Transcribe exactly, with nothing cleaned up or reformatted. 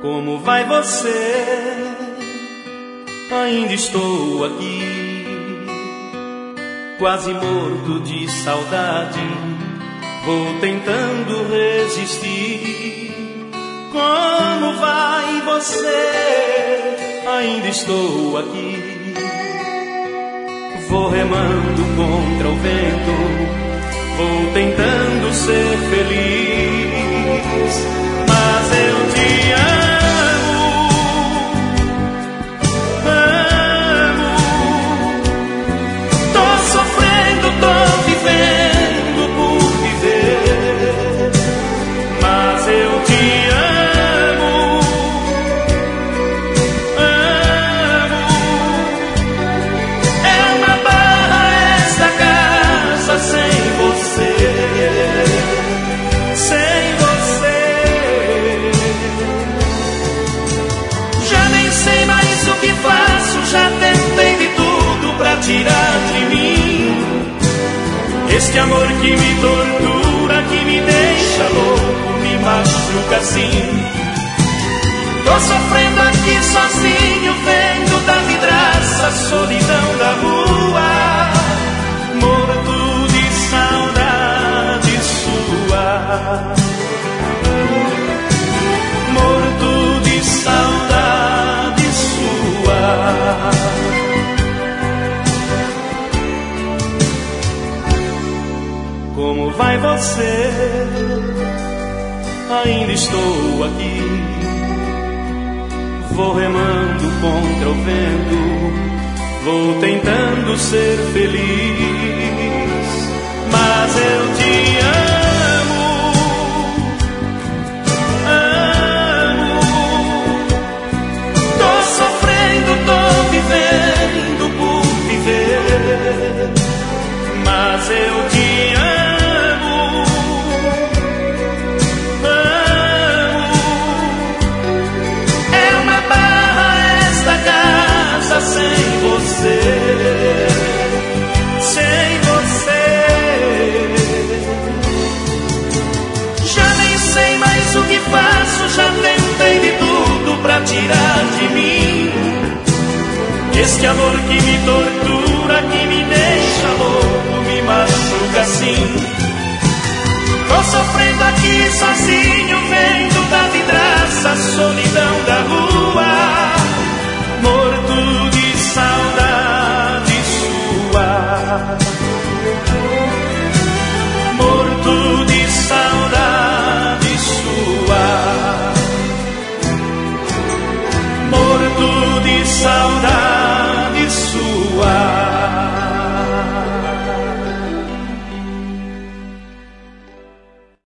Como vai você? Ainda estou aqui, quase morto de saudade. Vou tentando resistir. Como vai você? Ainda estou aqui, vou remando contra o vento, vou tentando ser feliz, mas eu te amo, amo. Tô sofrendo, tô vivendo por viver, mas eu te amo, amo. É uma barra esta casa sem você, sem você. Já nem sei mais o que faço, já tentei de tudo pra tirar de mim este amor que me tortura, que me deixa louco, me machuca assim. Tô sofrendo aqui sozinho, vendo da vidraça a solidão da rua, morto de saudade sua, morto de saudade sua. Como vai você? Ainda estou aqui, vou remando contra o vento, vou tentando ser feliz, mas eu te amo, amo. Tô sofrendo, tô vivendo por viver, mas eu te amo. Sem você, sem você, já nem sei mais o que faço, já tentei de tudo pra tirar de mim este amor que me tortura, que me deixa louco, me machuca assim. Tô sofrendo aqui sozinho,